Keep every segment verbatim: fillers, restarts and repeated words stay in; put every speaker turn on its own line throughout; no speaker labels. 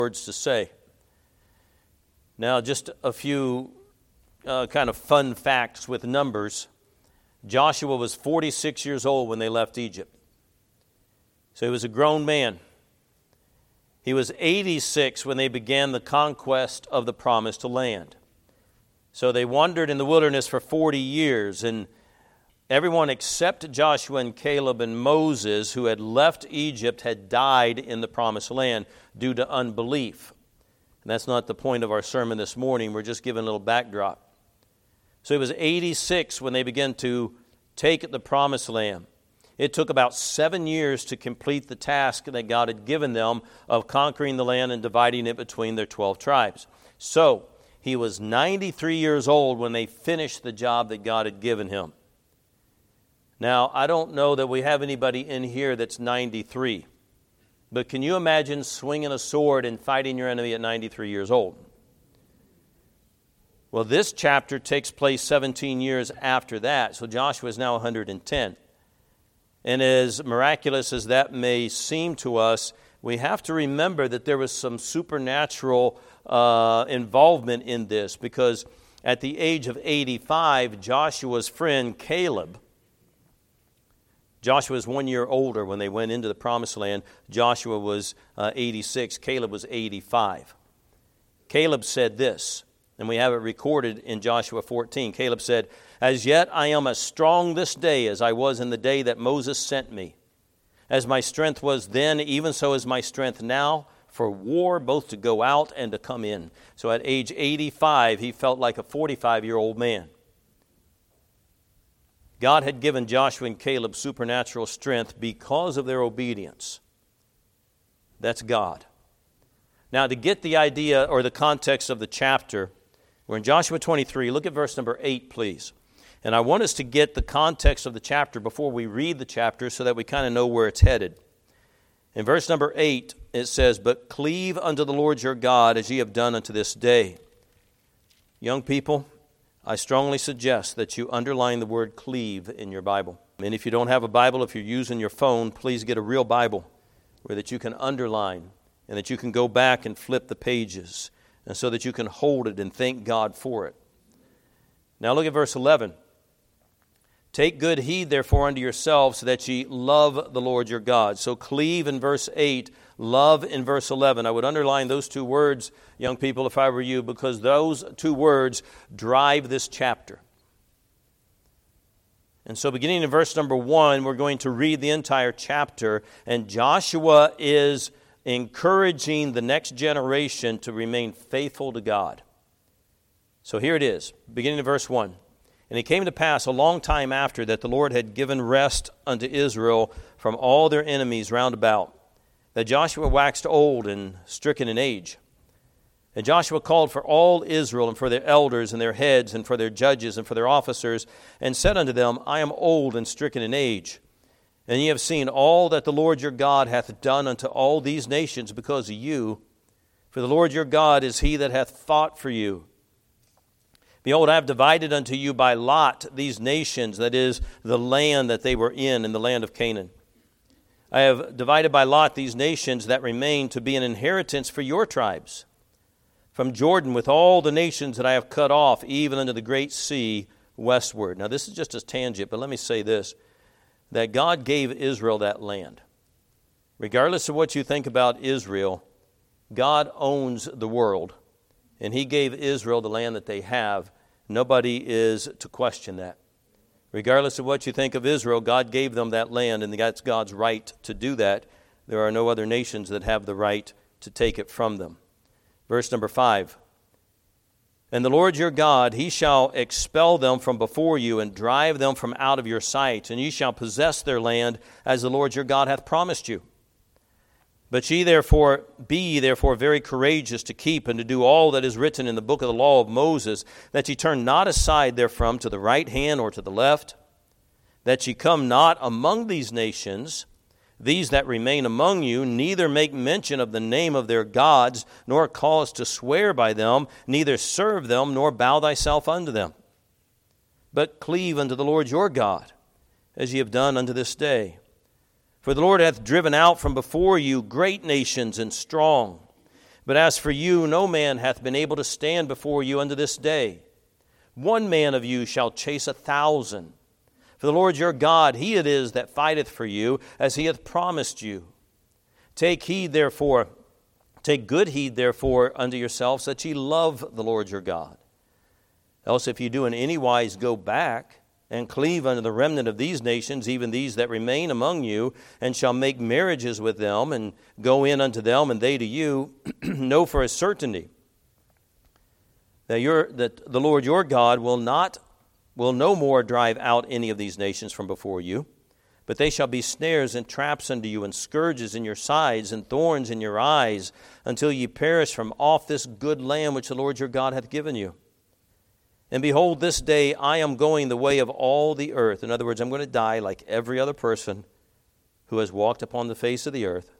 words to say. Now, just a few uh, kind of fun facts with numbers. Joshua was forty-six years old when they left Egypt. So he was a grown man. He was eighty-six when they began the conquest of the promised land. So they wandered in the wilderness for forty years, and everyone except Joshua and Caleb and Moses, who had left Egypt, had died in the promised land due to unbelief. And that's not the point of our sermon this morning. We're just giving a little backdrop. So it was eighty-six when they began to take the promised land. It took about seven years to complete the task that God had given them of conquering the land and dividing it between their twelve tribes. So he was ninety-three years old when they finished the job that God had given him. Now, I don't know that we have anybody in here that's ninety-three. But can you imagine swinging a sword and fighting your enemy at ninety-three years old? Well, this chapter takes place seventeen years after that, so Joshua is now one hundred ten. And as miraculous as that may seem to us, we have to remember that there was some supernatural uh, involvement in this, because at the age of eighty-five, Joshua's friend Caleb, Joshua was one year older when they went into the promised land. Joshua was uh, eighty-six. Caleb was eighty-five. Caleb said this, and we have it recorded in Joshua fourteen. Caleb said, "As yet I am as strong this day as I was in the day that Moses sent me. As my strength was then, even so is my strength now for war, both to go out and to come in." So at age eighty-five, he felt like a forty-five-year-old man. God had given Joshua and Caleb supernatural strength because of their obedience. That's God. Now, to get the idea or the context of the chapter, we're in Joshua twenty-three. Look at verse number eight, please. And I want us to get the context of the chapter before we read the chapter so that we kind of know where it's headed. In verse number eight, it says, "But cleave unto the Lord your God as ye have done unto this day." Young people, I strongly suggest that you underline the word cleave in your Bible. And if you don't have a Bible, if you're using your phone, please get a real Bible where that you can underline and that you can go back and flip the pages, and so that you can hold it and thank God for it. Now look at verse eleven. "Take good heed, therefore, unto yourselves, so that ye love the Lord your God." So cleave in verse eight, love in verse eleven. I would underline those two words, young people, if I were you, because those two words drive this chapter. And so beginning in verse number one, we're going to read the entire chapter, and Joshua is encouraging the next generation to remain faithful to God. So here it is, beginning in verse one. "And it came to pass a long time after that the Lord had given rest unto Israel from all their enemies round about, that Joshua waxed old and stricken in age. And Joshua called for all Israel, and for their elders, and their heads, and for their judges, and for their officers, and said unto them, I am old and stricken in age. And ye have seen all that the Lord your God hath done unto all these nations because of you. For the Lord your God is he that hath fought for you. Behold, I have divided unto you by lot these nations, that is, the land that they were in, in the land of Canaan. I have divided by lot these nations that remain to be an inheritance for your tribes, from Jordan with all the nations that I have cut off, even unto the great sea westward." Now this is just a tangent, but let me say this, that God gave Israel that land. Regardless of what you think about Israel, God owns the world. And he gave Israel the land that they have. Nobody is to question that. Regardless of what you think of Israel, God gave them that land, and that's God's right to do that. There are no other nations that have the right to take it from them. Verse number five. "And the Lord your God, he shall expel them from before you, and drive them from out of your sight, and ye shall possess their land, as the Lord your God hath promised you. But ye therefore, be ye therefore very courageous to keep and to do all that is written in the book of the law of Moses, that ye turn not aside therefrom to the right hand or to the left, that ye come not among these nations, these that remain among you, neither make mention of the name of their gods, nor cause to swear by them, neither serve them, nor bow thyself unto them. But cleave unto the Lord your God, as ye have done unto this day. For the Lord hath driven out from before you great nations and strong, But as for you, no man hath been able to stand before you unto this day. One man of you shall chase a thousand. For the Lord your God, he it is that fighteth for you, as he hath promised you. Take heed therefore, take good heed therefore unto yourselves, that ye love the Lord your God. Else if you do in any wise go back, and cleave unto the remnant of these nations, even these that remain among you, and shall make marriages with them, and go in unto them, and they to you, know for a certainty that, your, that the Lord your God will not, will no more drive out any of these nations from before you, but they shall be snares and traps unto you, and scourges in your sides, and thorns in your eyes, until ye perish from off this good land which the Lord your God hath given you. And behold, this day I am going the way of all the earth. In other words, I'm going to die like every other person who has walked upon the face of the earth.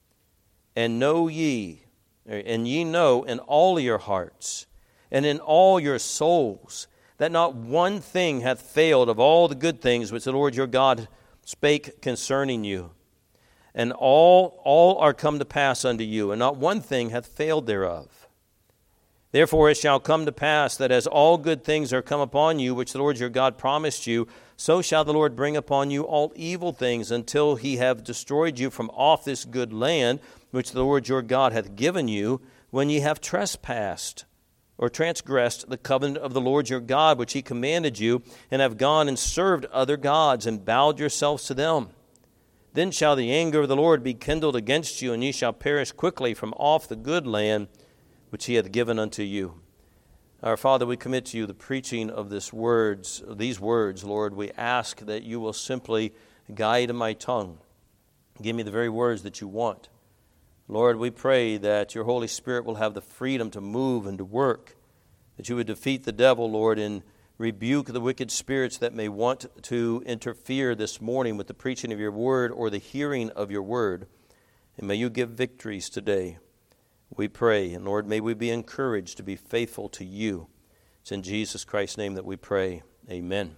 And know ye, and ye know in all your hearts, and in all your souls, that not one thing hath failed of all the good things which the Lord your God spake concerning you. And all, all are come to pass unto you, and not one thing hath failed thereof. Therefore it shall come to pass that as all good things are come upon you, which the Lord your God promised you, so shall the Lord bring upon you all evil things, until he have destroyed you from off this good land, which the Lord your God hath given you, when ye have trespassed, or transgressed the covenant of the Lord your God, which he commanded you, and have gone and served other gods, and bowed yourselves to them. Then shall the anger of the Lord be kindled against you, and ye shall perish quickly from off the good land which he hath given unto you. Our Father, we commit to you the preaching of this words, these words, Lord. We ask that you will simply guide my tongue. Give me the very words that you want. Lord, we pray that your Holy Spirit will have the freedom to move and to work, that you would defeat the devil, Lord, and rebuke the wicked spirits that may want to interfere this morning with the preaching of your word or the hearing of your word. And may you give victories today. We pray, and Lord, may we be encouraged to be faithful to you. It's in Jesus Christ's name that we pray. Amen.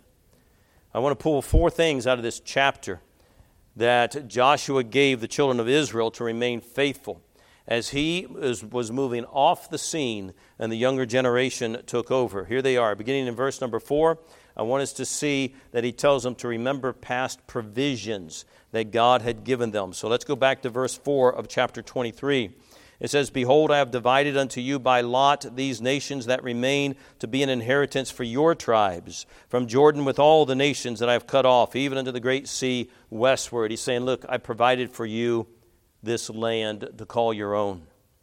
I want to pull four things out of this chapter that Joshua gave the children of Israel to remain faithful as he was, was moving off the scene and the younger generation took over. Here they are, beginning in verse number four. I want us to see that he tells them to remember past provisions that God had given them. So let's go back to verse four of chapter twenty-three. It says, Behold, I have divided unto you by lot these nations that remain to be an inheritance for your tribes, from Jordan with all the nations that I have cut off, even unto the great sea westward. He's saying, look, I provided for you this land to call your own.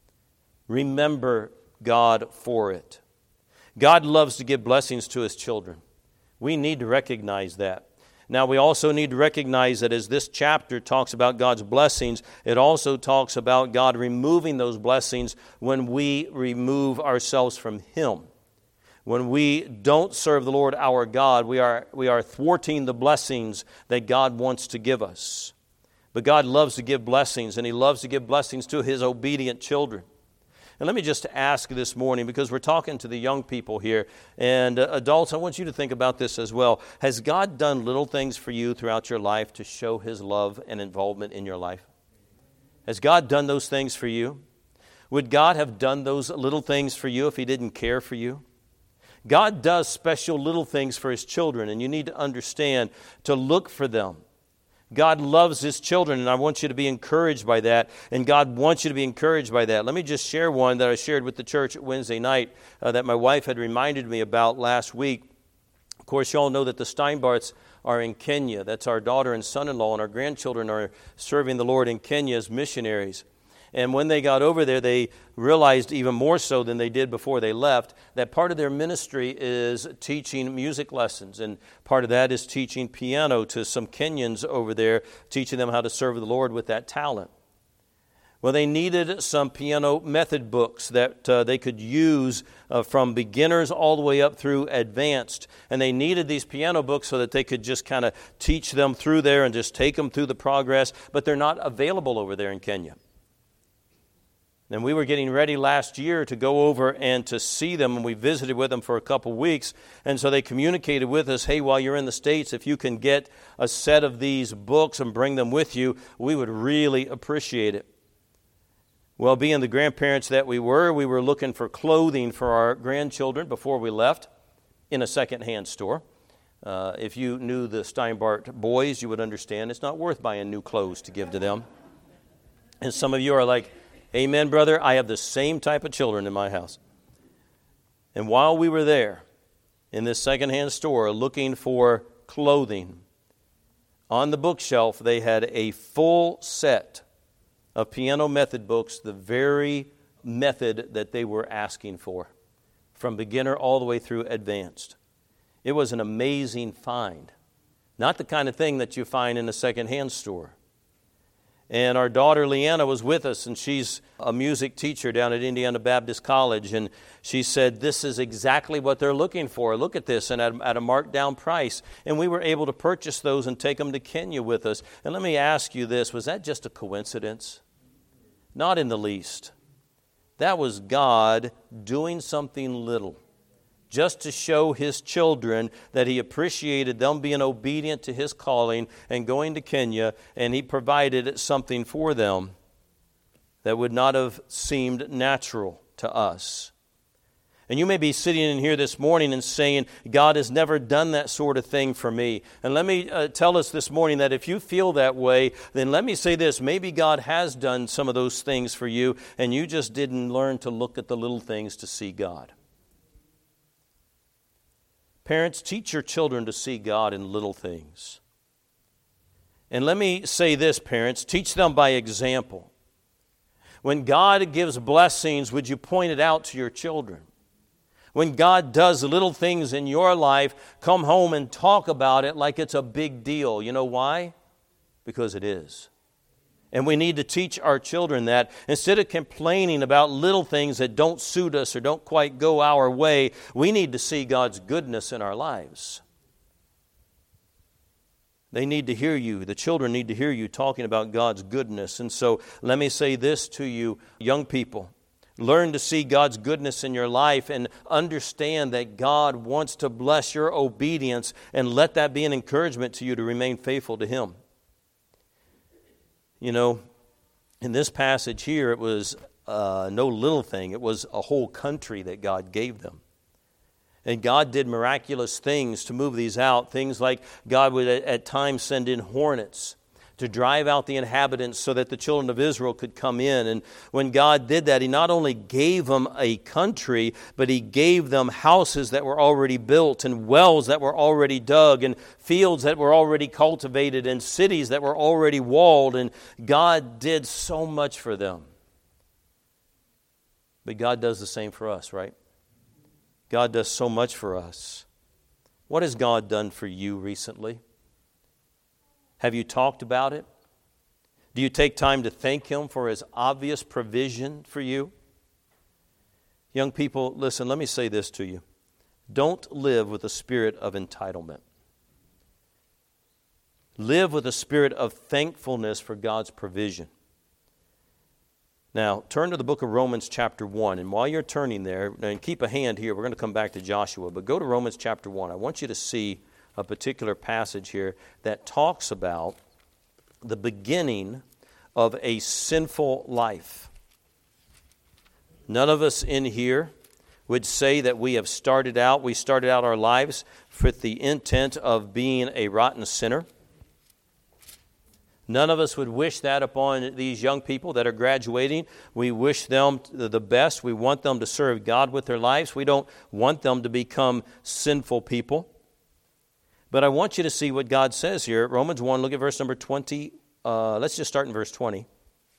Remember God for it. God loves to give blessings to his children. We need to recognize that. Now, we also need to recognize that as this chapter talks about God's blessings, it also talks about God removing those blessings when we remove ourselves from him. When we don't serve the Lord our God, we are, we are thwarting the blessings that God wants to give us. But God loves to give blessings, and he loves to give blessings to his obedient children. And let me just ask this morning, because we're talking to the young people here, and uh, adults, I want you to think about this as well. Has God done little things for you throughout your life to show his love and involvement in your life? Has God done those things for you? Would God have done those little things for you if he didn't care for you? God does special little things for his children, and you need to understand to look for them. God loves his children, and I want you to be encouraged by that, and God wants you to be encouraged by that. Let me just share one that I shared with the church Wednesday night uh, that my wife had reminded me about last week. Of course, you all know that the Steinbarts are in Kenya. That's our daughter and son-in-law, and our grandchildren are serving the Lord in Kenya as missionaries. And when they got over there, they realized even more so than they did before they left that part of their ministry is teaching music lessons. And part of that is teaching piano to some Kenyans over there, teaching them how to serve the Lord with that talent. Well, they needed some piano method books that uh, they could use uh, from beginners all the way up through advanced. And they needed these piano books so that they could just kind of teach them through there and just take them through the progress. But they're not available over there in Kenya. And we were getting ready last year to go over and to see them, and we visited with them for a couple weeks. And so they communicated with us, hey, while you're in the States, if you can get a set of these books and bring them with you, we would really appreciate it. Well, being the grandparents that we were, we were looking for clothing for our grandchildren before we left in a secondhand store. Uh, if you knew the Steinbart boys, you would understand it's not worth buying new clothes to give to them. And some of you are like, amen, brother, I have the same type of children in my house. And while we were there in this secondhand store looking for clothing, on the bookshelf they had a full set of piano method books, the very method that they were asking for, from beginner all the way through advanced. It was an amazing find. Not the kind of thing that you find in a secondhand store. And our daughter Leanna was with us, and she's a music teacher down at Indiana Baptist College, and she said, this is exactly what they're looking for. Look at this, and at, at a marked down price. And we were able to purchase those and take them to Kenya with us. And let me ask you this, was that just a coincidence? Not in the least. That was God doing something little, just to show His children that He appreciated them being obedient to His calling and going to Kenya, and He provided something for them that would not have seemed natural to us. And you may be sitting in here this morning and saying, God has never done that sort of thing for me. And let me uh, tell us this morning that if you feel that way, then let me say this, maybe God has done some of those things for you, and you just didn't learn to look at the little things to see God. Parents, teach your children to see God in little things. And let me say this, parents, teach them by example. When God gives blessings, would you point it out to your children? When God does little things in your life, come home and talk about it like it's a big deal. You know why? Because it is. And we need to teach our children that instead of complaining about little things that don't suit us or don't quite go our way, we need to see God's goodness in our lives. They need to hear you. The children need to hear you talking about God's goodness. And so let me say this to you, young people. Learn to see God's goodness in your life and understand that God wants to bless your obedience, and let that be an encouragement to you to remain faithful to Him. You know, in this passage here, it was uh, no little thing. It was a whole country that God gave them. And God did miraculous things to move these out. Things like God would at times send in hornets to drive out the inhabitants so that the children of Israel could come in. And when God did that, He not only gave them a country, but He gave them houses that were already built, and wells that were already dug, and fields that were already cultivated, and cities that were already walled. And God did so much for them. But God does the same for us, right? God does so much for us. What has God done for you recently? Have you talked about it? Do you take time to thank Him for His obvious provision for you? Young people, listen, let me say this to you. Don't live with a spirit of entitlement. Live with a spirit of thankfulness for God's provision. Now, turn to the book of Romans chapter one. And while you're turning there, and keep a hand here, we're going to come back to Joshua, but go to Romans chapter one. I want you to see a particular passage here that talks about the beginning of a sinful life. None of us in here would say that we have started out, we started out our lives with the intent of being a rotten sinner. None of us would wish that upon these young people that are graduating. We wish them the best. We want them to serve God with their lives. We don't want them to become sinful people. But I want you to see what God says here. Romans one, look at verse number twenty. Uh, let's just start in verse twenty.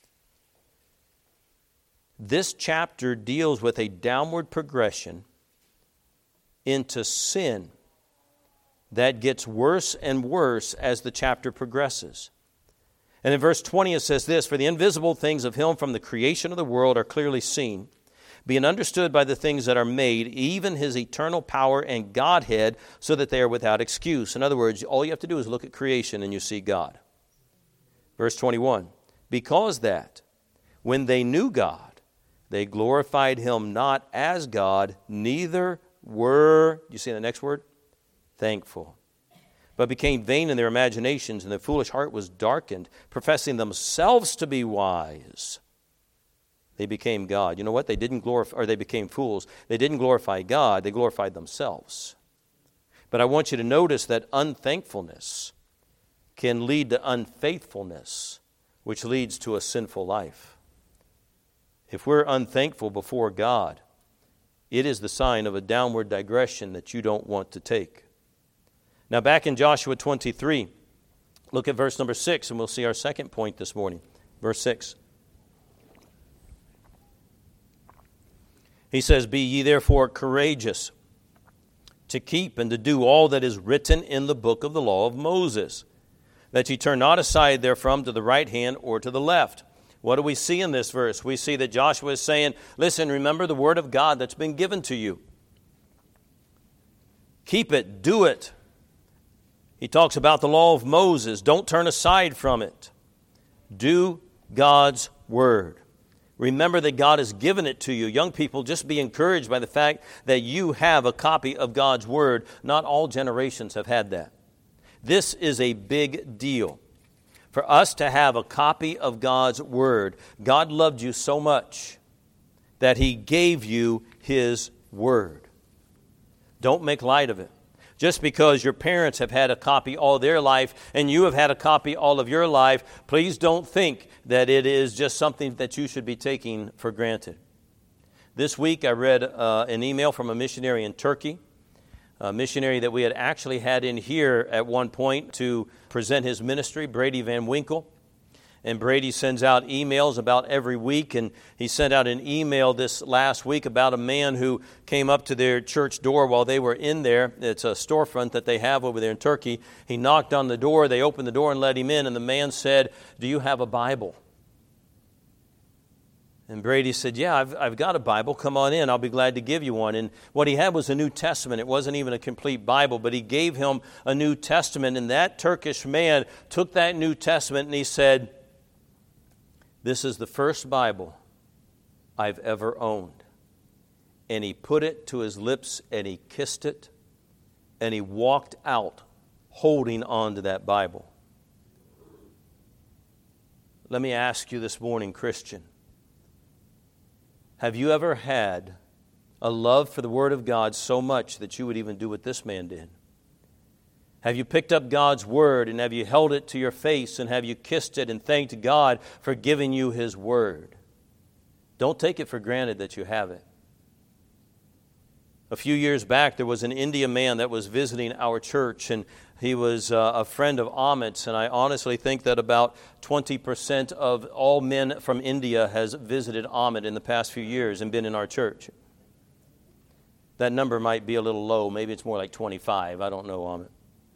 This chapter deals with a downward progression into sin that gets worse and worse as the chapter progresses. And in verse twenty it says this, "For the invisible things of Him from the creation of the world are clearly seen, being understood by the things that are made, even His eternal power and Godhead, so that they are without excuse." In other words, all you have to do is look at creation and you see God. Verse twenty-one, "Because that, when they knew God, they glorified Him not as God, neither were," you see the next word? "Thankful. But became vain in their imaginations, and their foolish heart was darkened, professing themselves to be wise." They became God. You know what? They didn't glorify, or they became fools. They didn't glorify God. They glorified themselves. But I want you to notice that unthankfulness can lead to unfaithfulness, which leads to a sinful life. If we're unthankful before God, it is the sign of a downward digression that you don't want to take. Now back in Joshua twenty-three, look at verse number six, and we'll see our second point this morning. Verse six. He says, "Be ye therefore courageous to keep and to do all that is written in the book of the law of Moses, that ye turn not aside therefrom to the right hand or to the left." What do we see in this verse? We see that Joshua is saying, listen, remember the word of God that's been given to you. Keep it, do it. He talks about the law of Moses. Don't turn aside from it. Do God's word. Remember that God has given it to you. Young people, just be encouraged by the fact that you have a copy of God's word. Not all generations have had that. This is a big deal. For us to have a copy of God's word, God loved you so much that He gave you His word. Don't make light of it. Just because your parents have had a copy all their life and you have had a copy all of your life, please don't think that it is just something that you should be taking for granted. This week I read uh, an email from a missionary in Turkey, a missionary that we had actually had in here at one point to present his ministry, Brady Van Winkle. And Brady sends out emails about every week, and he sent out an email this last week about a man who came up to their church door while they were in there. It's a storefront that they have over there in Turkey. He knocked on the door, they opened the door and let him in, and the man said, "Do you have a Bible?" And Brady said, "Yeah, I've, I've got a Bible. Come on in. I'll be glad to give you one." And what he had was a New Testament. It wasn't even a complete Bible, but he gave him a New Testament. And that Turkish man took that New Testament and he said, "This is the first Bible I've ever owned." And he put it to his lips and he kissed it. And he walked out holding on to that Bible. Let me ask you this morning, Christian. Have you ever had a love for the Word of God so much that you would even do what this man did? Have you picked up God's Word and have you held it to your face and have you kissed it and thanked God for giving you His Word? Don't take it for granted that you have it. A few years back, there was an Indian man that was visiting our church, and he was uh, a friend of Amit's, and I honestly think that about twenty percent of all men from India has visited Amit in the past few years and been in our church. That number might be a little low. Maybe it's more like twenty-five. I don't know, Amit.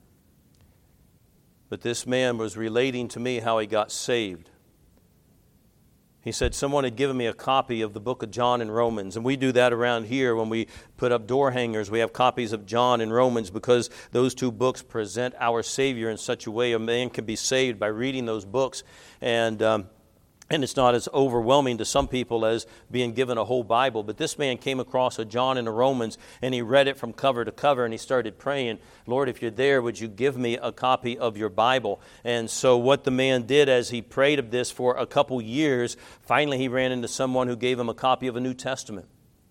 But this man was relating to me how he got saved. He said someone had given me a copy of the book of John and Romans. And we do that around here when we put up door hangers. We have copies of John and Romans because those two books present our Savior in such a way a man can be saved by reading those books. And um, and it's not as overwhelming to some people as being given a whole Bible. But this man came across a John and a Romans, and he read it from cover to cover, and he started praying, "Lord, if you're there, would you give me a copy of your Bible?" And so what the man did as he prayed of this for a couple years, finally he ran into someone who gave him a copy of a New Testament.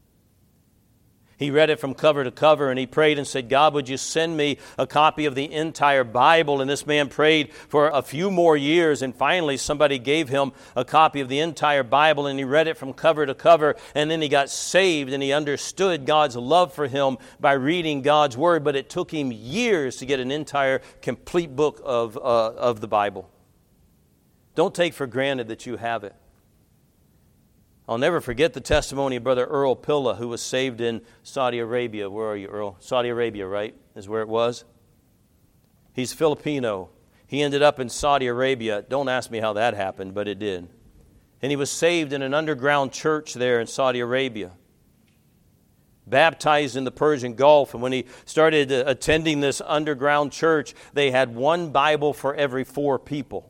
He read it from cover to cover, and he prayed and said, "God, would you send me a copy of the entire Bible?" And this man prayed for a few more years, and finally somebody gave him a copy of the entire Bible, and he read it from cover to cover, and then he got saved, and he understood God's love for him by reading God's Word, but it took him years to get an entire, complete book of, uh, of the Bible. Don't take for granted that you have it. I'll never forget the testimony of Brother Earl Pilla, who was saved in Saudi Arabia. Where are you, Earl? Saudi Arabia, right, is where it was? He's Filipino. He ended up in Saudi Arabia. Don't ask me how that happened, but it did. And he was saved in an underground church there in Saudi Arabia. Baptized in the Persian Gulf. And when he started attending this underground church, they had one Bible for every four people.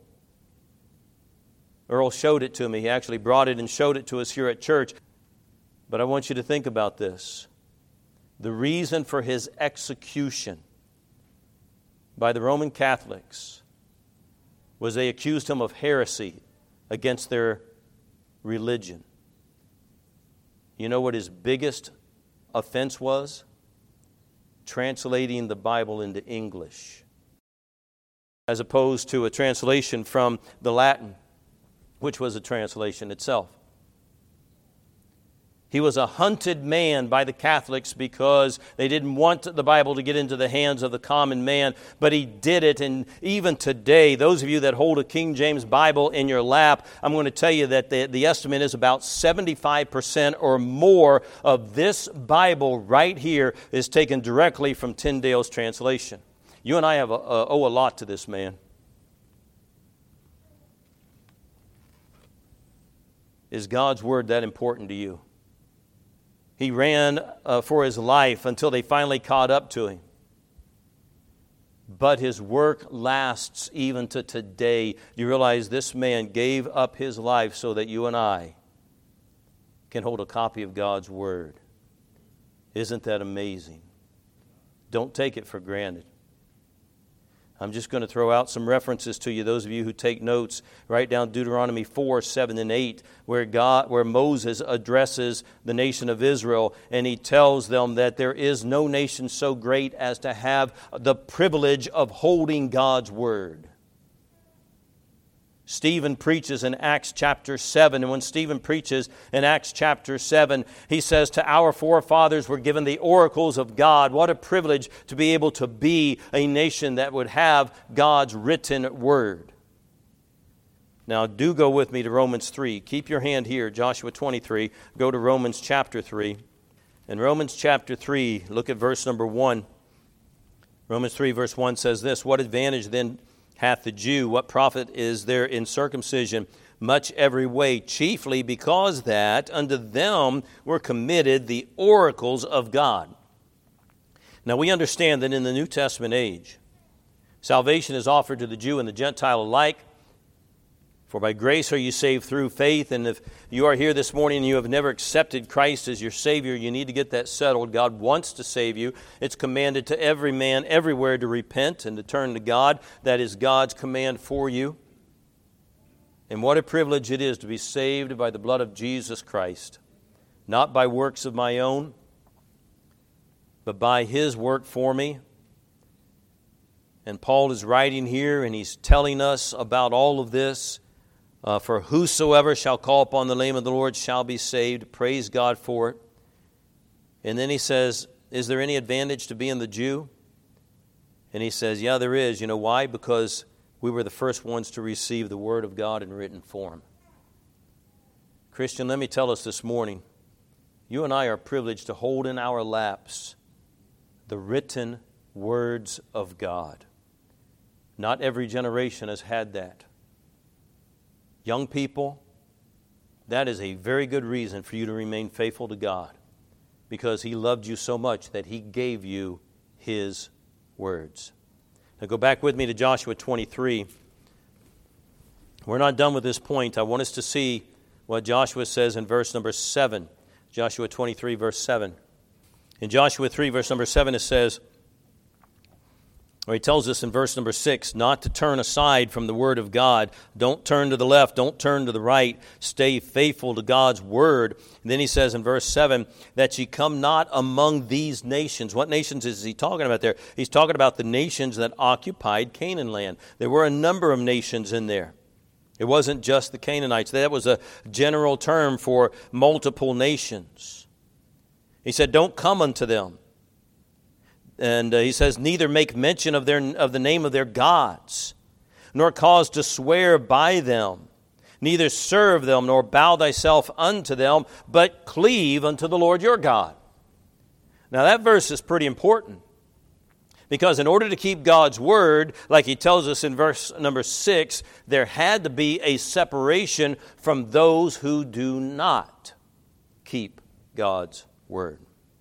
Earl showed it to me. He actually brought it and showed it to us here at church. But I want you to think about this. The reason for his execution by the Roman Catholics was they accused him of heresy against their religion. You know what his biggest offense was? Translating the Bible into English, as opposed to a translation from the Latin, which was a translation itself. He was a hunted man by the Catholics because they didn't want the Bible to get into the hands of the common man, but he did it. And even today, those of you that hold a King James Bible in your lap, I'm going to tell you that the, the estimate is about seventy-five percent or more of this Bible right here is taken directly from Tyndale's translation. You and I have a, a, owe a lot to this man. Is God's Word that important to you? He ran uh, for his life until they finally caught up to him. But his work lasts even to today. You realize this man gave up his life so that you and I can hold a copy of God's Word. Isn't that amazing? Don't take it for granted. I'm just going to throw out some references to you. Those of you who take notes, write down Deuteronomy four, seven, and eight, where God, where Moses addresses the nation of Israel, and he tells them that there is no nation so great as to have the privilege of holding God's Word. Stephen preaches in Acts chapter seven, and when Stephen preaches in Acts chapter seven, he says, to our forefathers were given the oracles of God. What a privilege to be able to be a nation that would have God's written Word. Now, do go with me to Romans three. Keep your hand here, Joshua twenty-three. Go to Romans chapter three. In Romans chapter three, look at verse number one. Romans three, verse one says this, what advantage then hath the Jew? What profit is there in circumcision? Much every way, chiefly because that unto them were committed the oracles of God. Now we understand that in the New Testament age, salvation is offered to the Jew and the Gentile alike. For by grace are you saved through faith. And if you are here this morning and you have never accepted Christ as your Savior, you need to get that settled. God wants to save you. It's commanded to every man everywhere to repent and to turn to God. That is God's command for you. And what a privilege it is to be saved by the blood of Jesus Christ. Not by works of my own, but by His work for me. And Paul is writing here and he's telling us about all of this. Uh, for whosoever shall call upon the name of the Lord shall be saved. Praise God for it. And then he says, is there any advantage to being the Jew? And he says, yeah, there is. You know why? Because we were the first ones to receive the Word of God in written form. Christian, let me tell us this morning, you and I are privileged to hold in our laps the written words of God. Not every generation has had that. Young people, that is a very good reason for you to remain faithful to God, because He loved you so much that He gave you His words. Now go back with me to Joshua twenty-three. We're not done with this point. I want us to see what Joshua says in verse number seven. Joshua twenty-three, verse seven. In Joshua three, verse number seven, it says, or he tells us in verse number six, not to turn aside from the Word of God. Don't turn to the left. Don't turn to the right. Stay faithful to God's Word. And then he says in verse seven, that ye come not among these nations. What nations is he talking about there? He's talking about the nations that occupied Canaan land. There were a number of nations in there. It wasn't just the Canaanites. That was a general term for multiple nations. He said, don't come unto them. And uh, he says, neither make mention of their of the name of their gods, nor cause to swear by them, neither serve them, nor bow thyself unto them, but cleave unto the Lord your God. Now that verse is pretty important, because in order to keep God's Word, like he tells us in verse number six, there had to be a separation from those who do not keep God's Word.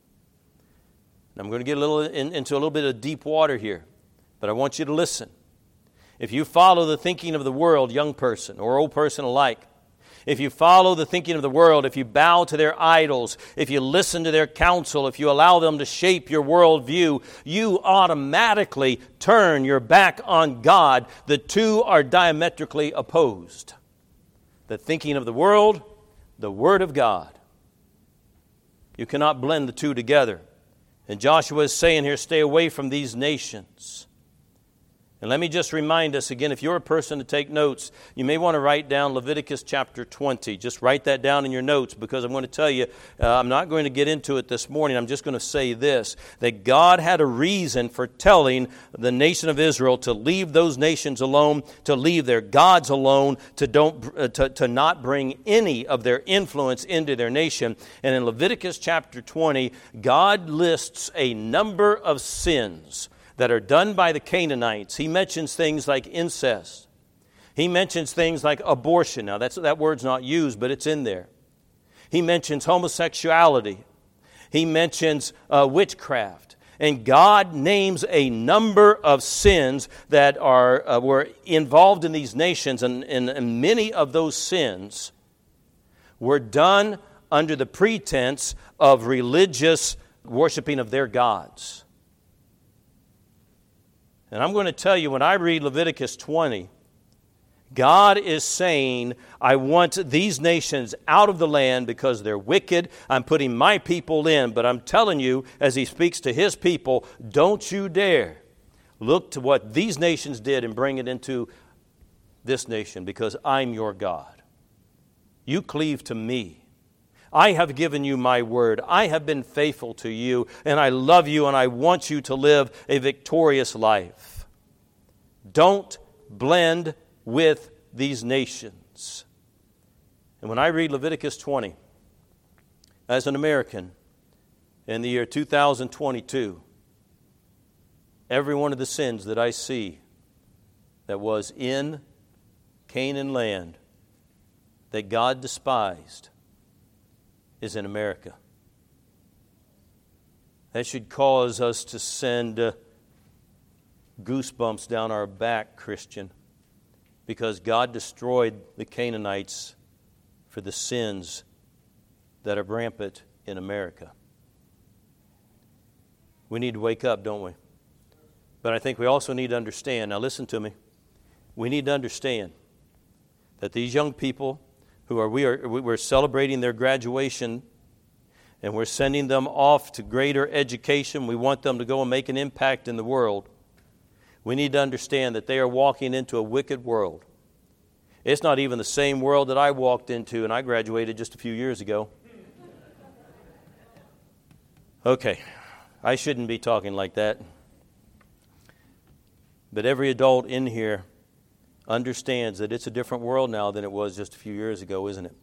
I'm going to get a little in, into a little bit of deep water here, but I want you to listen. If you follow the thinking of the world, young person or old person alike, if you follow the thinking of the world, if you bow to their idols, if you listen to their counsel, if you allow them to shape your worldview, you automatically turn your back on God. The two are diametrically opposed. The thinking of the world, the Word of God. You cannot blend the two together. And Joshua is saying here, stay away from these nations. And let me just remind us again, if you're a person to take notes, you may want to write down Leviticus chapter twenty. Just write that down in your notes, because I'm going to tell you, uh, I'm not going to get into it this morning. I'm just going to say this, that God had a reason for telling the nation of Israel to leave those nations alone, to leave their gods alone, to, don't, uh, to, to not bring any of their influence into their nation. And in Leviticus chapter twenty, God lists a number of sins that are done by the Canaanites. He mentions things like incest. He mentions things like abortion. Now, that's, that word's not used, but it's in there. He mentions homosexuality. He mentions uh, witchcraft. And God names a number of sins that are uh, were involved in these nations, and, and, and many of those sins were done under the pretense of religious worshiping of their gods. And I'm going to tell you, when I read Leviticus twenty, God is saying, I want these nations out of the land because they're wicked. I'm putting my people in. But I'm telling you, as He speaks to His people, don't you dare look to what these nations did and bring it into this nation, because I'm your God. You cleave to me. I have given you my word. I have been faithful to you, and I love you, and I want you to live a victorious life. Don't blend with these nations. And when I read Leviticus twenty, as an American, in the year two thousand twenty-two, every one of the sins that I see that was in Canaan land that God despised is in America. That should cause us to send uh, goosebumps down our back, Christian, because God destroyed the Canaanites for the sins that are rampant in America. We need to wake up, don't we? But I think we also need to understand, now listen to me, we need to understand that these young people who are we are we're celebrating their graduation, and we're sending them off to greater education. We want them to go and make an impact in the world. We need to understand that they are walking into a wicked world. It's not even the same world that I walked into, and I graduated just a few years ago. Okay, I shouldn't be talking like that. But every adult in here understands that it's a different world now than it was just a few years ago, isn't it?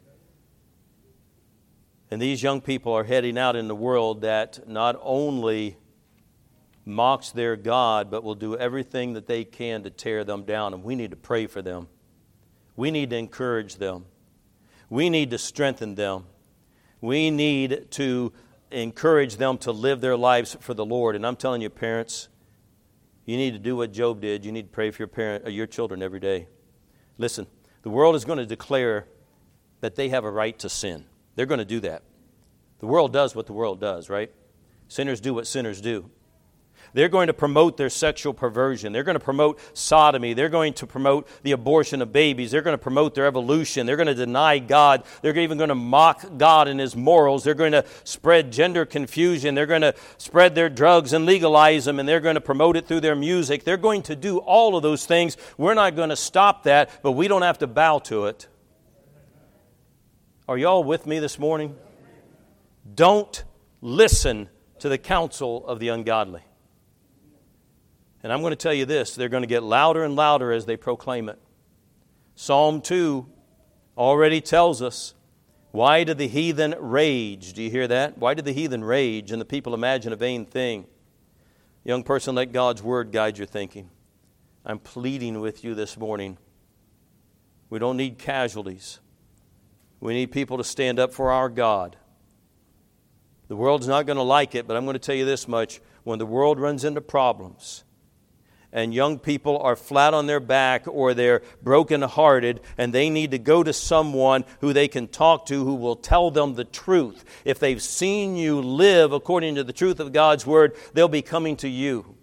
And these young people are heading out in the world that not only mocks their God, but will do everything that they can to tear them down. And we need to pray for them. We need to encourage them. We need to strengthen them. We need to encourage them to live their lives for the Lord. And I'm telling you, parents, you need to do what Job did. You need to pray for your parent, or your children every day. Listen, the world is going to declare that they have a right to sin. They're going to do that. The world does what the world does, right? Sinners do what sinners do. They're going to promote their sexual perversion. They're going to promote sodomy. They're going to promote the abortion of babies. They're going to promote their evolution. They're going to deny God. They're even going to mock God and His morals. They're going to spread gender confusion. They're going to spread their drugs and legalize them, and they're going to promote it through their music. They're going to do all of those things. We're not going to stop that, but we don't have to bow to it. Are y'all with me this morning? Don't listen to the counsel of the ungodly. And I'm going to tell you this, they're going to get louder and louder as they proclaim it. Psalm two already tells us, why did the heathen rage? Do you hear that? Why did the heathen rage and the people imagine a vain thing? Young person, let God's word guide your thinking. I'm pleading with you this morning. We don't need casualties. We need people to stand up for our God. The world's not going to like it, but I'm going to tell you this much. When the world runs into problems, and young people are flat on their back or they're brokenhearted, and they need to go to someone who they can talk to who will tell them the truth. If they've seen you live according to the truth of God's Word, they'll be coming to you.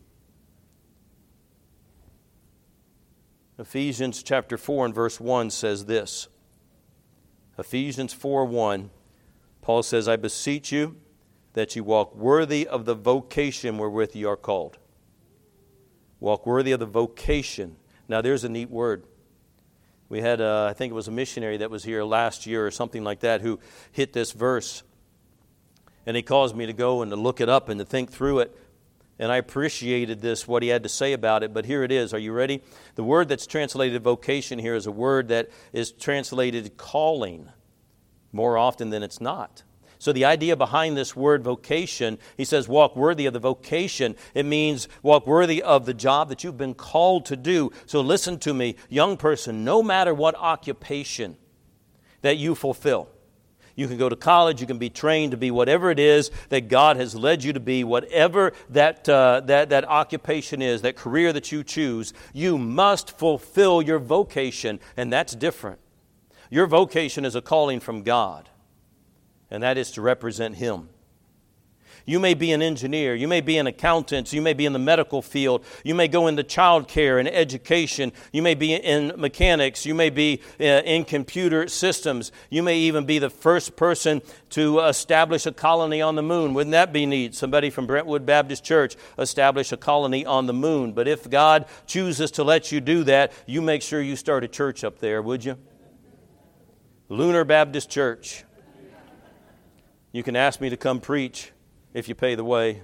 Ephesians chapter four and verse one says this. Ephesians four one, Paul says, I beseech you that you walk worthy of the vocation wherewith you are called. Walk worthy of the vocation. Now there's a neat word. We had, uh, I think it was a missionary that was here last year or something like that who hit this verse. And he caused me to go and to look it up and to think through it. And I appreciated this, what he had to say about it. But here it is. Are you ready? The word that's translated vocation here is a word that is translated calling more often than it's not. So the idea behind this word vocation, he says walk worthy of the vocation. It means walk worthy of the job that you've been called to do. So listen to me, young person, no matter what occupation that you fulfill. You can go to college, you can be trained to be whatever it is that God has led you to be, whatever that, uh, that, that occupation is, that career that you choose, you must fulfill your vocation, and that's different. Your vocation is a calling from God, and that is to represent Him. You may be an engineer, you may be an accountant, you may be in the medical field, you may go into child care and education, you may be in mechanics, you may be in computer systems, you may even be the first person to establish a colony on the moon. Wouldn't that be neat? Somebody from Brentwood Baptist Church establish a colony on the moon. But if God chooses to let you do that, you make sure you start a church up there, would you? Lunar Baptist Church. You can ask me to come preach if you pay the way.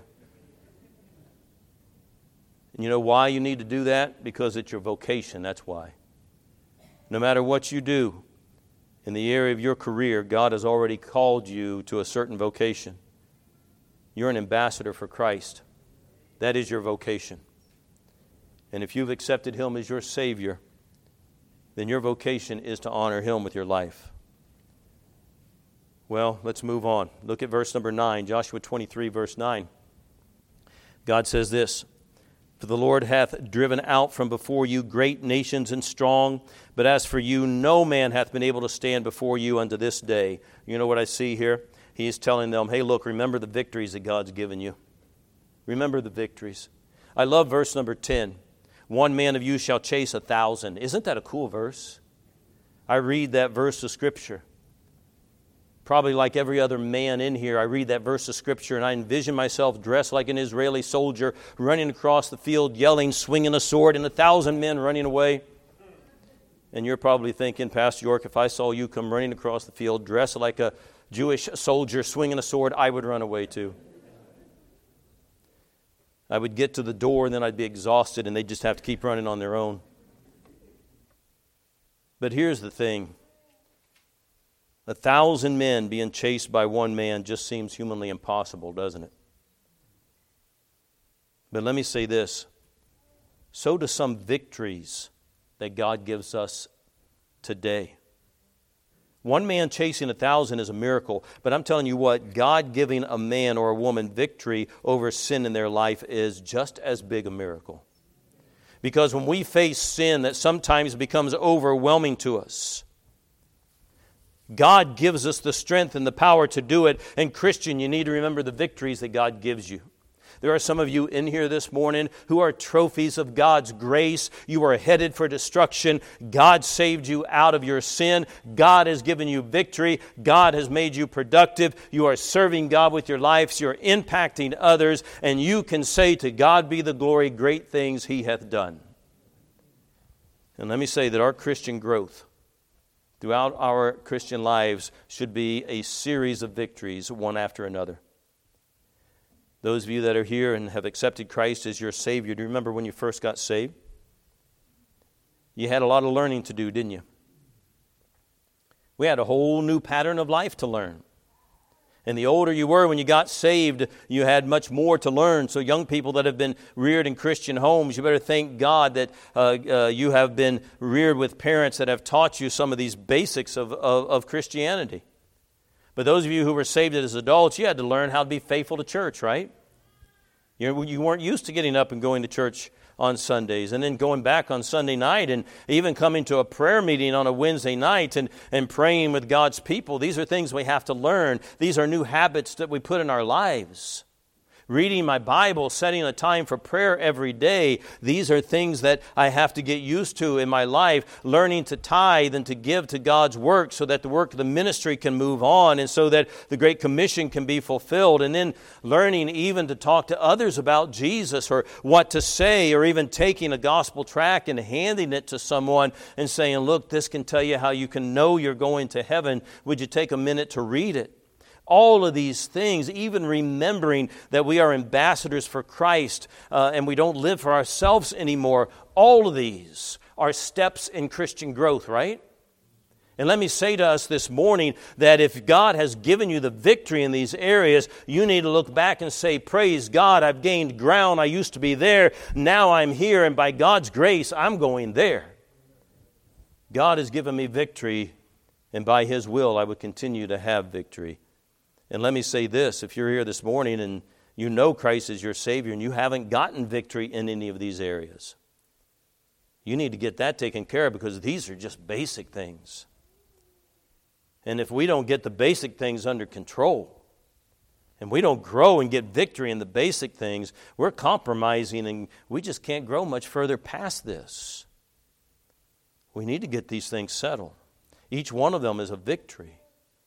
And you know why you need to do that? Because it's your vocation, that's why. No matter what you do in the area of your career, God has already called you to a certain vocation. You're an ambassador for Christ. That is your vocation. And if you've accepted Him as your Savior, then your vocation is to honor Him with your life. Well, let's move on. Look at verse number nine, Joshua twenty-three, verse nine. God says this, For the Lord hath driven out from before you great nations and strong, but as for you, no man hath been able to stand before you unto this day. You know what I see here? He is telling them, hey, look, remember the victories that God's given you. Remember the victories. I love verse number ten. One man of you shall chase a thousand. Isn't that a cool verse? I read that verse of Scripture. Probably like every other man in here, I read that verse of Scripture and I envision myself dressed like an Israeli soldier, running across the field, yelling, swinging a sword, and a thousand men running away. And you're probably thinking, Pastor York, if I saw you come running across the field, dressed like a Jewish soldier, swinging a sword, I would run away too. I would get to the door and then I'd be exhausted and they'd just have to keep running on their own. But here's the thing. A thousand men being chased by one man just seems humanly impossible, doesn't it? But let me say this. So do some victories that God gives us today. One man chasing a thousand is a miracle, but I'm telling you what, God giving a man or a woman victory over sin in their life is just as big a miracle. Because when we face sin that sometimes becomes overwhelming to us, God gives us the strength and the power to do it. And Christian, you need to remember the victories that God gives you. There are some of you in here this morning who are trophies of God's grace. You are headed for destruction. God saved you out of your sin. God has given you victory. God has made you productive. You are serving God with your lives. You are impacting others. And you can say, to God be the glory, great things He hath done. And let me say that our Christian growth throughout our Christian lives should be a series of victories, one after another. Those of you that are here and have accepted Christ as your Savior, do you remember when you first got saved? You had a lot of learning to do, didn't you? We had a whole new pattern of life to learn. And the older you were when you got saved, you had much more to learn. So young people that have been reared in Christian homes, you better thank God that uh, uh, you have been reared with parents that have taught you some of these basics of, of, of Christianity. But those of you who were saved as adults, you had to learn how to be faithful to church, right? You, you weren't used to getting up and going to church on Sundays and then going back on Sunday night and even coming to a prayer meeting on a Wednesday night and, and praying with God's people. These are things we have to learn. These are new habits that we put in our lives. Reading my Bible, setting a time for prayer every day. These are things that I have to get used to in my life. Learning to tithe and to give to God's work so that the work of the ministry can move on and so that the Great Commission can be fulfilled. And then learning even to talk to others about Jesus or what to say, or even taking a gospel tract and handing it to someone and saying, look, this can tell you how you can know you're going to heaven. Would you take a minute to read it? All of these things, even remembering that we are ambassadors for Christ uh, and we don't live for ourselves anymore, all of these are steps in Christian growth, right? And let me say to us this morning that if God has given you the victory in these areas, you need to look back and say, praise God, I've gained ground. I used to be there. Now I'm here, and by God's grace, I'm going there. God has given me victory, and by His will, I would continue to have victory. And let me say this, if you're here this morning and you know Christ is your Savior and you haven't gotten victory in any of these areas, you need to get that taken care of, because these are just basic things. And if we don't get the basic things under control, and we don't grow and get victory in the basic things, we're compromising and we just can't grow much further past this. We need to get these things settled. Each one of them is a victory.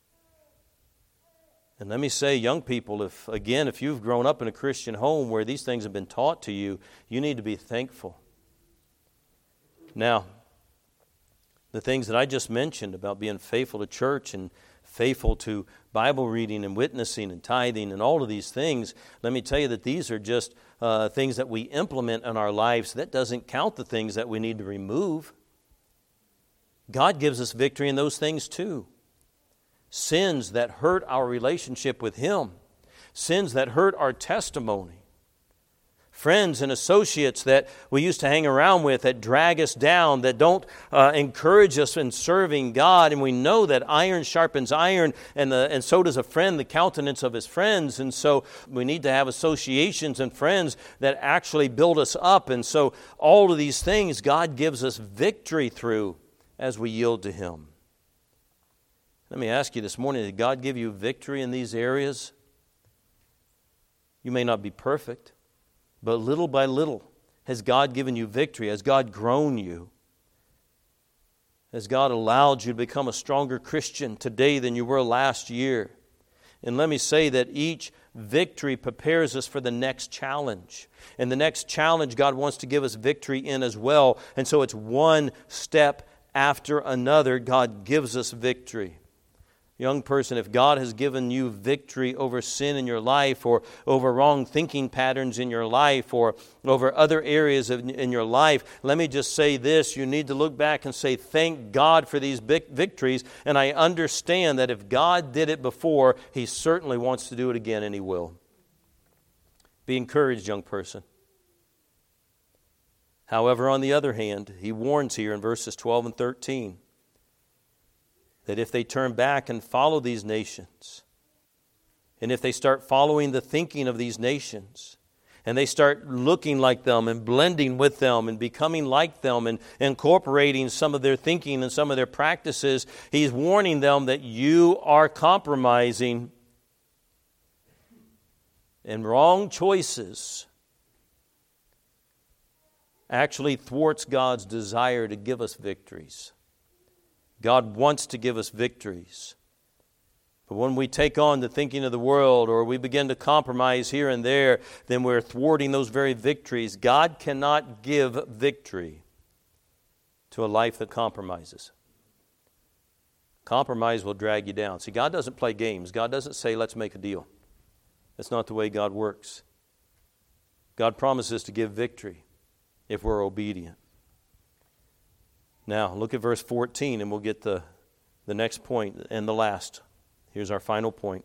And let me say, young people, if again, if you've grown up in a Christian home where these things have been taught to you, you need to be thankful. Now, the things that I just mentioned about being faithful to church and faithful to Bible reading and witnessing and tithing and all of these things, let me tell you that these are just uh, things that we implement in our lives. That doesn't count the things that we need to remove. God gives us victory in those things too. Sins that hurt our relationship with Him. Sins that hurt our testimony. Friends and associates that we used to hang around with that drag us down, that don't uh, encourage us in serving God. And we know that iron sharpens iron, and, the, and so does a friend the countenance of his friends. And so we need to have associations and friends that actually build us up. And so all of these things God gives us victory through as we yield to Him. Let me ask you this morning, did God give you victory in these areas? You may not be perfect, but little by little has God given you victory. Has God grown you? Has God allowed you to become a stronger Christian today than you were last year? And let me say that each victory prepares us for the next challenge. And the next challenge God wants to give us victory in as well. And so it's one step after another, God gives us victory. Young person, if God has given you victory over sin in your life, or over wrong thinking patterns in your life, or over other areas of, in your life, let me just say this. You need to look back and say, thank God for these big victories. And I understand that if God did it before, He certainly wants to do it again, and He will. Be encouraged, young person. However, on the other hand, He warns here in verses twelve and thirteen, that if they turn back and follow these nations, and if they start following the thinking of these nations, and they start looking like them and blending with them and becoming like them and incorporating some of their thinking and some of their practices, He's warning them that you are compromising, and wrong choices actually thwarts God's desire to give us victories. God wants to give us victories. But when we take on the thinking of the world, or we begin to compromise here and there, then we're thwarting those very victories. God cannot give victory to a life that compromises. Compromise will drag you down. See, God doesn't play games. God doesn't say, let's make a deal. That's not the way God works. God promises to give victory if we're obedient. Now, look at verse fourteen, and we'll get the, the next point and the last. Here's our final point.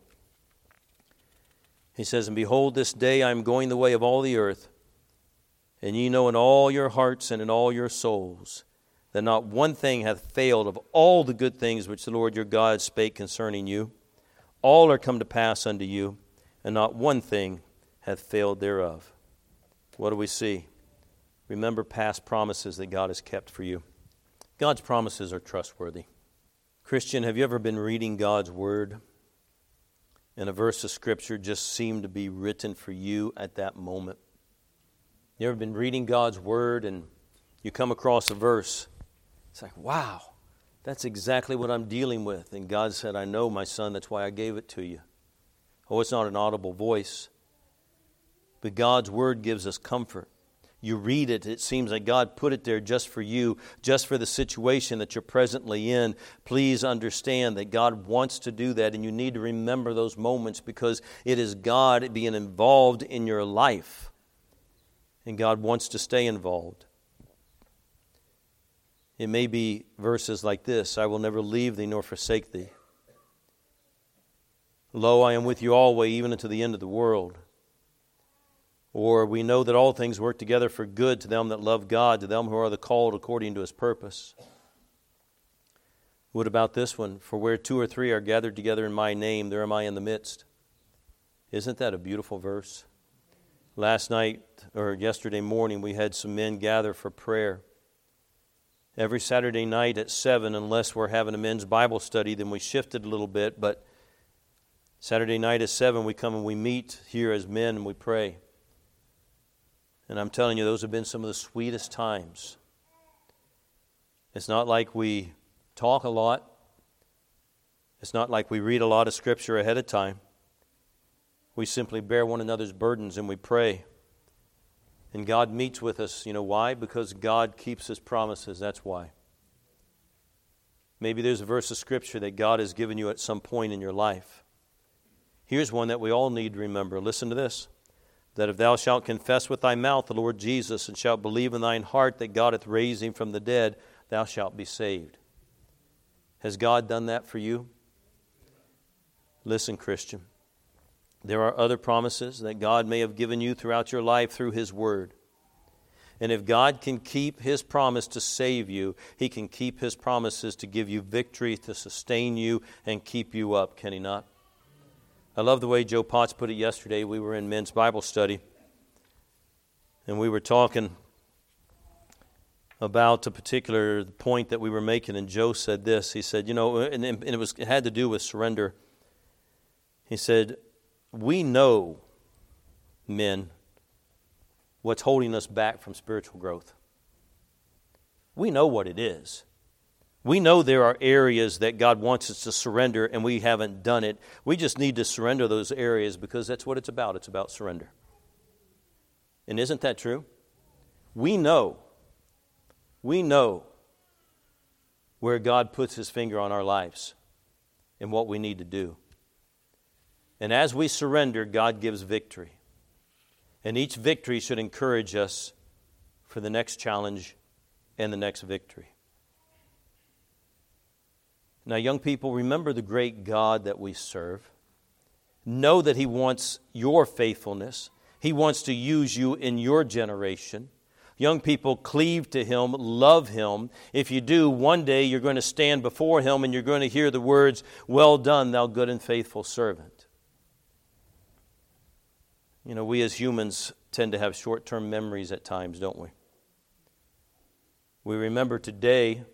He says, and behold, this day I am going the way of all the earth, and ye know in all your hearts and in all your souls that not one thing hath failed of all the good things which the Lord your God spake concerning you. All are come to pass unto you, and not one thing hath failed thereof. What do we see? Remember past promises that God has kept for you. God's promises are trustworthy. Christian, have you ever been reading God's Word? and a verse of Scripture just seemed to be written for you at that moment. You ever been reading God's Word and you come across a verse? It's like, wow, that's exactly what I'm dealing with. And God said, I know, my son, that's why I gave it to you. Oh, it's not an audible voice. But God's Word gives us comfort. You read it, it seems like God put it there just for you, just for the situation that you're presently in. Please understand that God wants to do that, and you need to remember those moments because it is God being involved in your life. And God wants to stay involved. It may be verses like this, I will never leave thee nor forsake thee. Lo, I am with you always, even unto the end of the world. Or we know that all things work together for good to them that love God, to them who are the called according to His purpose. What about this one? For where two or three are gathered together in my name, there am I in the midst. Isn't that a beautiful verse? Last night, or yesterday morning, we had some men gather for prayer. Every Saturday night at seven, unless we're having a men's Bible study, then we shifted a little bit, but Saturday night at seven, we come and we meet here as men and we pray. And I'm telling you, those have been some of the sweetest times. It's not like we talk a lot. It's not like we read a lot of Scripture ahead of time. We simply bear one another's burdens and we pray. And God meets with us. You know why? Because God keeps His promises. That's why. Maybe there's a verse of Scripture that God has given you at some point in your life. Here's one that we all need to remember. Listen to this. That if thou shalt confess with thy mouth the Lord Jesus, and shalt believe in thine heart that God hath raised Him from the dead, thou shalt be saved. Has God done that for you? Listen, Christian. There are other promises that God may have given you throughout your life through His Word. And if God can keep His promise to save you, He can keep His promises to give you victory, to sustain you, and keep you up, can He not? I love the way Joe Potts put it yesterday. We were in men's Bible study, and we were talking about a particular point that we were making, and Joe said this. He said, you know, and, and it, was, it had to do with surrender. He said, we know, men, what's holding us back from spiritual growth. We know what it is. We know there are areas that God wants us to surrender and we haven't done it. We just need to surrender those areas because that's what it's about. It's about surrender. And isn't that true? We know, we know where God puts His finger on our lives and what we need to do. And as we surrender, God gives victory. And each victory should encourage us for the next challenge and the next victory. Now, young people, remember the great God that we serve. Know that He wants your faithfulness. He wants to use you in your generation. Young people, cleave to Him, love Him. If you do, one day you're going to stand before Him and you're going to hear the words, well done, thou good and faithful servant. You know, we as humans tend to have short-term memories at times, don't we? We remember today.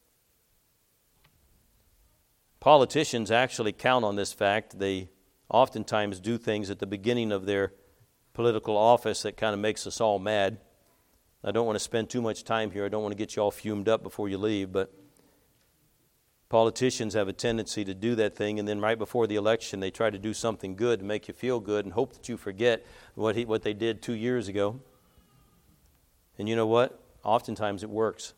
Politicians actually count on this fact. They oftentimes do things at the beginning of their political office that kind of makes us all mad. I don't want to spend too much time here. I don't want to get you all fumed up before you leave, but politicians have a tendency to do that thing, and then right before the election, they try to do something good to make you feel good and hope that you forget what he, what they did two years ago. And you know what? Oftentimes it works.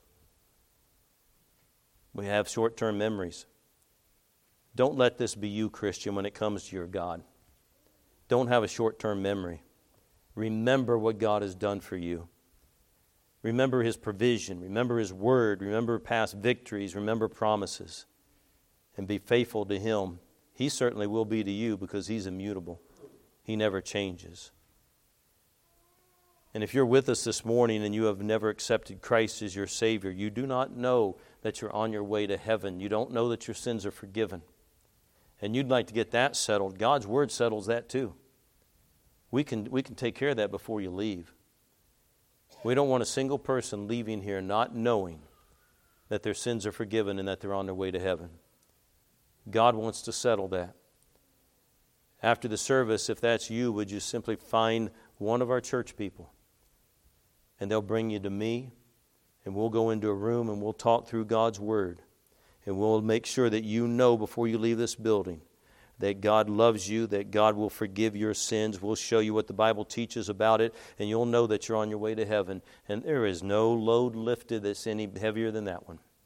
We have short-term memories. Don't let this be you, Christian, when it comes to your God. Don't have a short-term memory. Remember what God has done for you. Remember His provision. Remember His word. Remember past victories. Remember promises. And be faithful to Him. He certainly will be to you because He's immutable. He never changes. And if you're with us this morning and you have never accepted Christ as your Savior, you do not know that you're on your way to heaven. You don't know that your sins are forgiven. And you'd like to get that settled. God's Word settles that too. We can, we can take care of that before you leave. We don't want a single person leaving here not knowing that their sins are forgiven and that they're on their way to heaven. God wants to settle that. After the service, if that's you, would you simply find one of our church people? And they'll bring you to me, and we'll go into a room and we'll talk through God's Word. And we'll make sure that you know before you leave this building that God loves you, that God will forgive your sins. We'll show you what the Bible teaches about it, and you'll know that you're on your way to heaven. And there is no load lifted that's any heavier than that one.